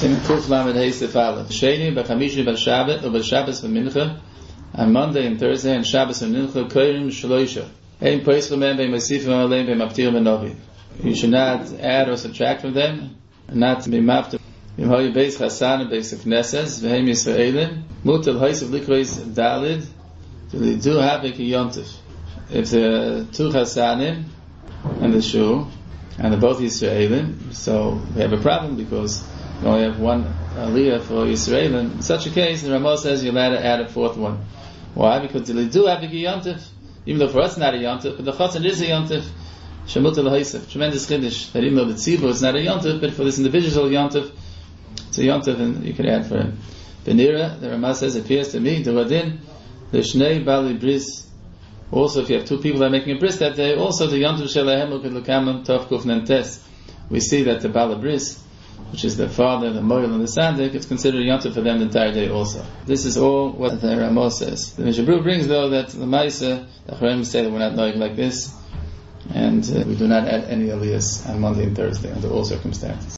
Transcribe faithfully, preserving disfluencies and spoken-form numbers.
Sim Kuf Lamed Hey Sif Aleph. Sheni b'chamishi b'Shabbat u'b'Shabbos v'Mincha. On Monday and Thursday and Shabbos and Mincha Koyrim Shloisha. Ein Pois L'men B'Masifim Aleim B'Maftir B'Novi. You should not add or subtract from them, and not to be maftir. Yimhoyu Beis Chasan and Beis Knesses V'Hem Yisraelim Mutal Haisav Likrois Dalid. They do have a yontif. If the two Chasanim and the Shul and they're both Yisraelim, so we have a problem because we only have one aliyah for Yisraelim. In such a case, the Ramah says you're allowed to add a fourth one. Why? Because they do have a yontif, even though for us it's not a yontif, but the Chasan is a yontif. Shemut al Haisef, tremendous chiddush that even though the tzibur is not a yontif, but for this individual yontif, it's a yontif, and you can add for him. Benira, the Ramah says, it appears to me, the Radin, the Shnei Bali Bris. Also, if you have two people that are making a bris that day, also the Yom Tov Shelahem Uked Lukamim Tov Kuf Nentes. We see that the Bala Bris, which is the father, the Moil, and the Sandik, it's considered a Yom Tov for them the entire day also. This is all what the Ramah says. The Mishabru brings though that the Maisa, the Charim say that we're not knowing like this, and uh, we do not add any aliyahs on Monday and Thursday under all circumstances.